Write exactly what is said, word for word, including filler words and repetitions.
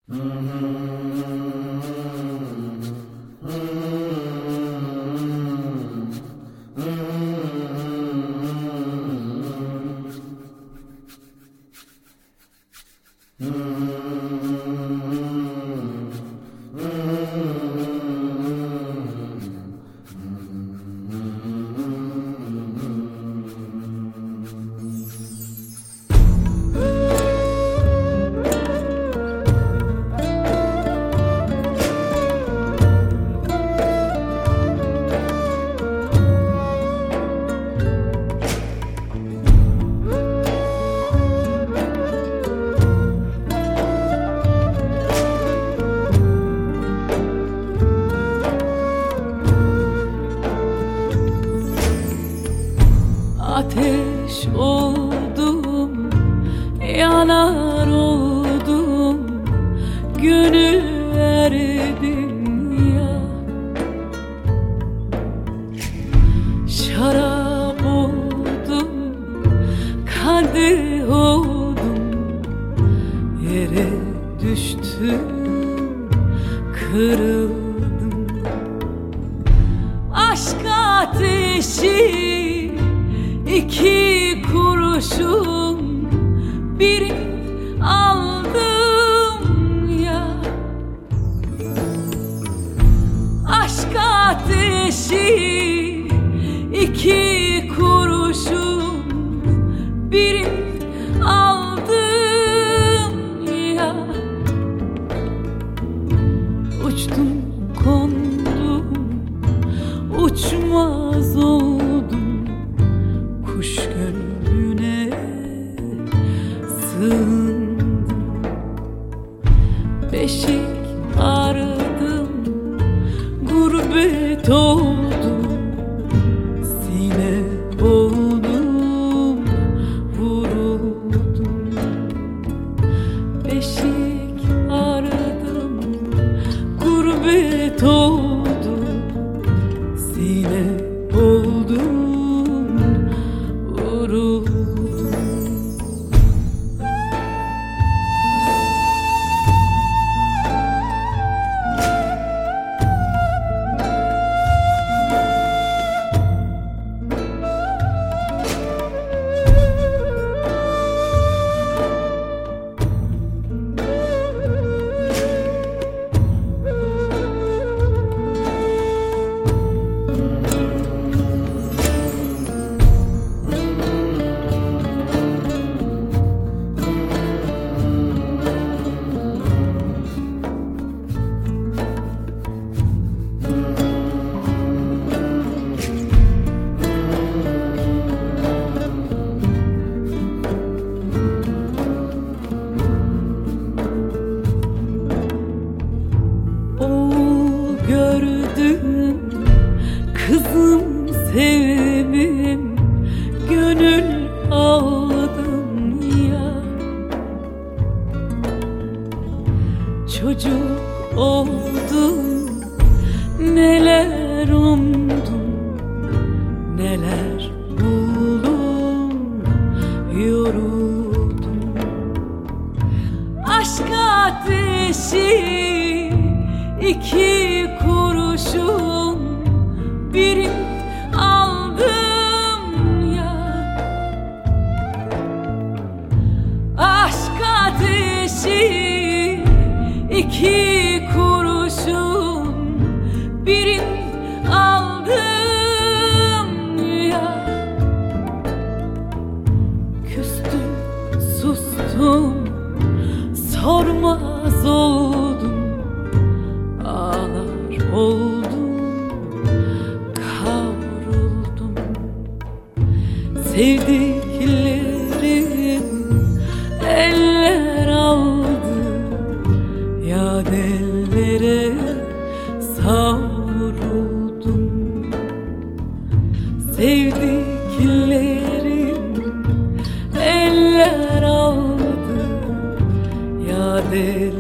Ateş oldum, yanar oldum, gönül verdim ya. Şarap oldum, kadeh oldum, yere düştüm, kırıldım. Aşk ateşi İki kuruşun birini aldım ya. Aşk ateşi iki kuruşun birini aldım ya. Uçtum kondum, uçmaz oldum, kuş gönlüne sığındım. Beşik aradım, gurbet oldum, sine oldum, vuruldum. Beşik aradım, gurbet oldum, sine oldum, vuruldum. Gördüm kızım sevimim, gönül aldım ya. Çocuk oldum, neler umdum, neler buldum, yoruldum. Aşk ateşi İki kuruşun birini aldım ya. Aşk ateşi iki kuruşun birini aldım ya. Küstüm, sustum, sormaz oldum, ağlar oldum, kavruldum. Sevdiklerim eller aldı, yad ellere savruldum. Sevdiklerim eller aldı, yad ellere